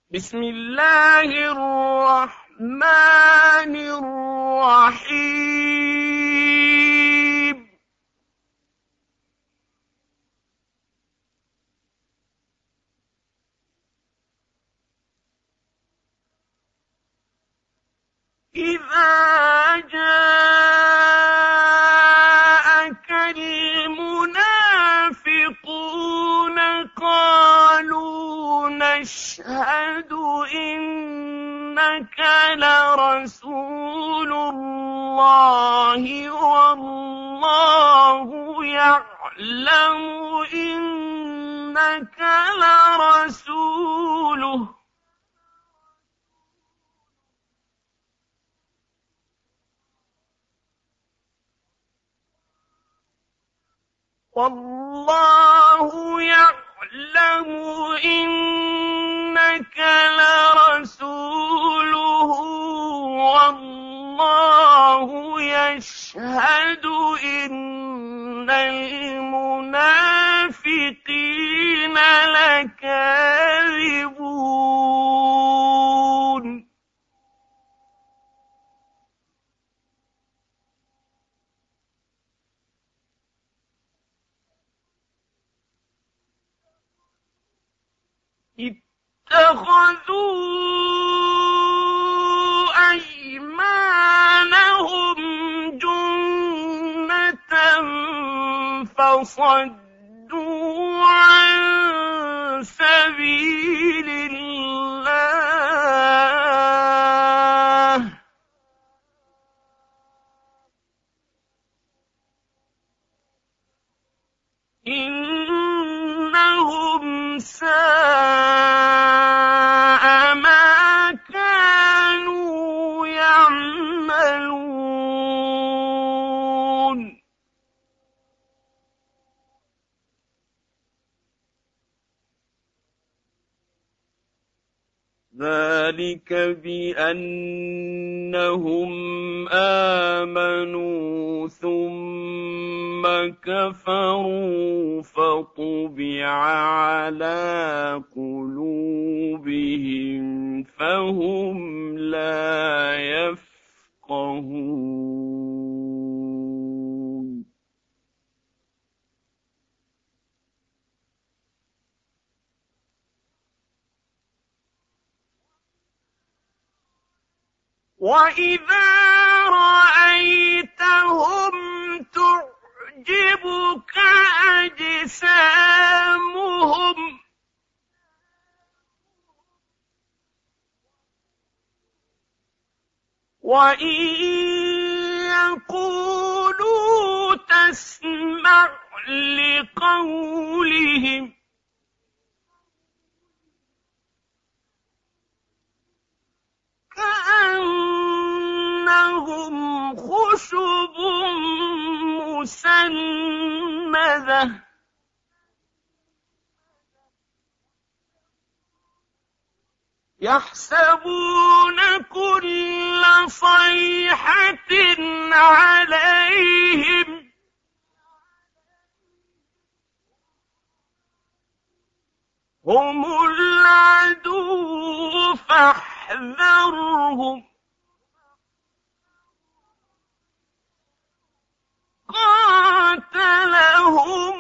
بسم الله الرحمن الرحيم إذا جاءك المنافقون قالوا نشهد إنك لرسول الله والله يعلم إنك لرسوله والله يعلم إنك لرسوله والله يشهد إن المنافقين لكاذبون اتخذوا أيمانهم جنة فصدوا عن سبيل الله إنهم ساء ما كانوا يعملون ذلك بأنهم آمنوا ثم كفروا فطبع على قلوبهم فهم لا يفقهون وَإِذَا رَأَيْتَهُمْ تُعْجِبُكَ أَجْسَامُهُمْ وَإِن يَقُولُوا تَسْمَعْ لِقَوْلِهِمْ كأنهم خشب مسندة يحسبون كل صيحة عليهم هم العدو فاحذرهم قاتلهم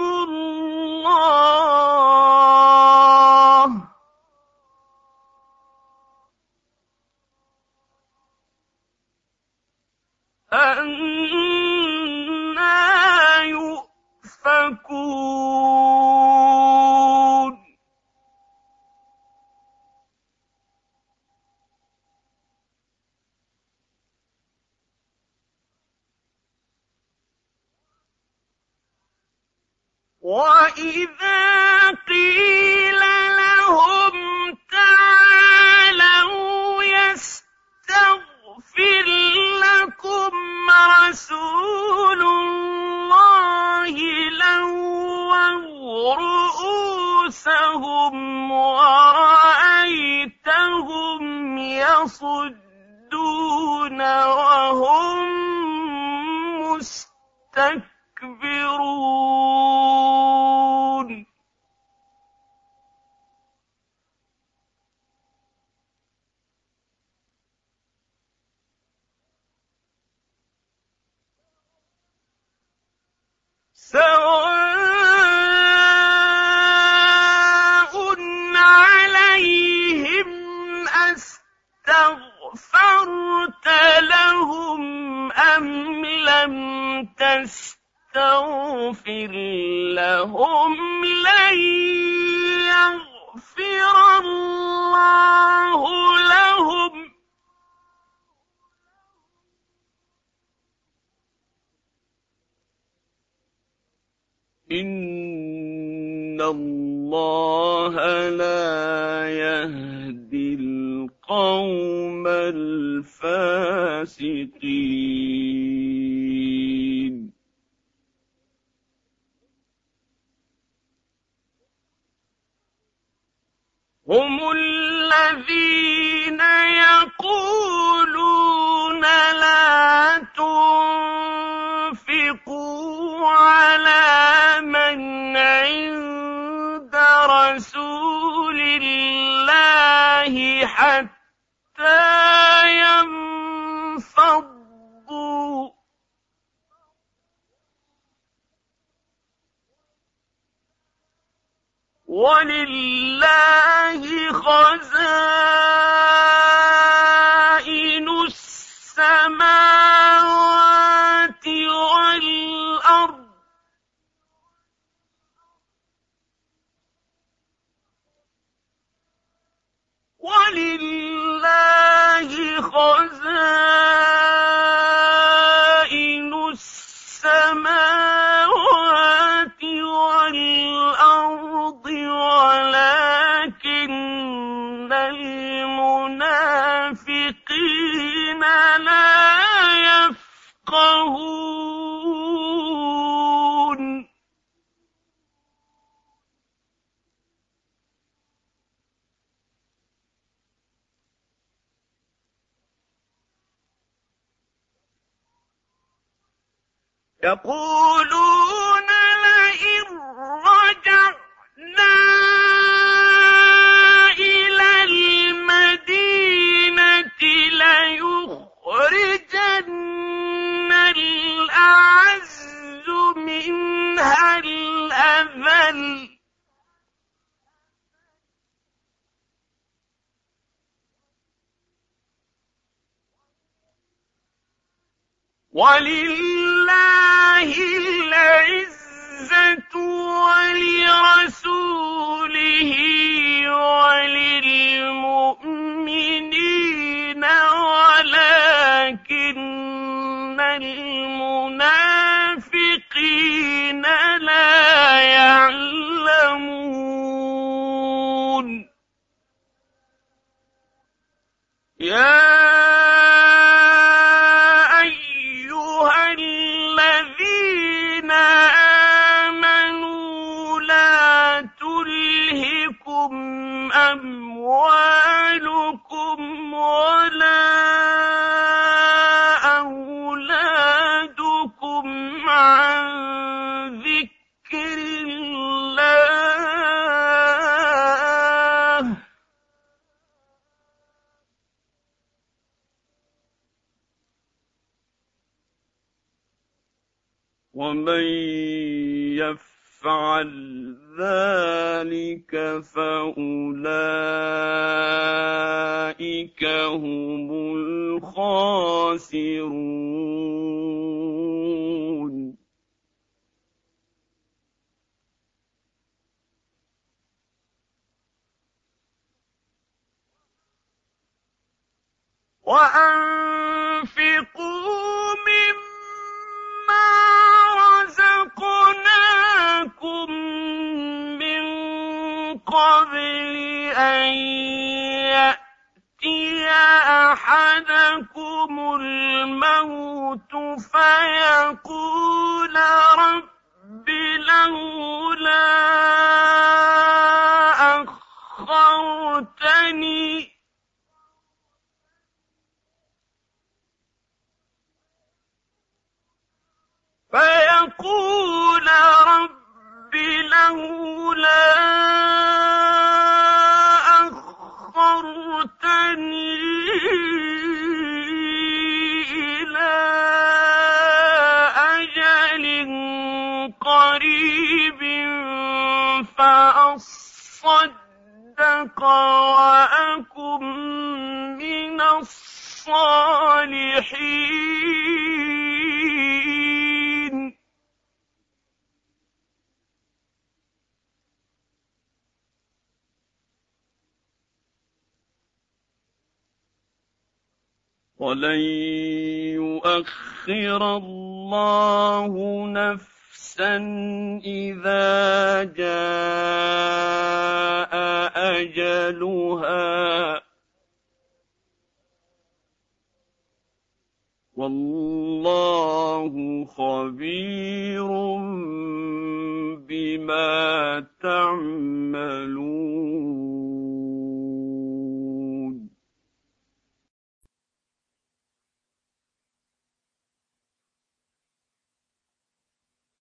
الله أَنَّىٰ يُؤْفَكُونَ وَإِذَا قِيلَ لَهُمْ تَعَالَوْا يَسْتَغْفِرْ لَكُمْ رَسُولُ اللَّهِ لَوَّوْا رُءُوسَهُمْ وَرَأَيْتَهُمْ يَصُدُّونَ وَهُمْ مُسْتَكْبِرُونَ تستغفر لهم لن يغفر الله لهم إن الله لا يهدي القوم الفاسقين هم الذين يقولون لا تنفقوا على من عند رسول الله حتى ينفضوا ولله خزائن السماوات والأرض ولله خزائن السماوات والأرض ولكن المنافقين لا يفقهون يقولون لئن رجعنا إلى المدينة ليخرجن الأعز منها الأذل ولله العزة ولرسوله وللمؤمنين ولكن المنافقين لا يعلمون يا أيها الذين آمنوا لا تلهكم أموالكم ولا أولادكم عن ذكر الله ومن يفعل ذلك فأولئك هم الخاسرون وأنفقوا مما رزقناكم من قبل أن يأتي أحدكم الموت فيقول رب لولا أخرتني فيقول رب لولا أخرتني إلى أجل قريب فأصدق وأكن من الصالحين ولن يؤخر الله نفسا إذا جاء أجلها والله خبير بما تعملون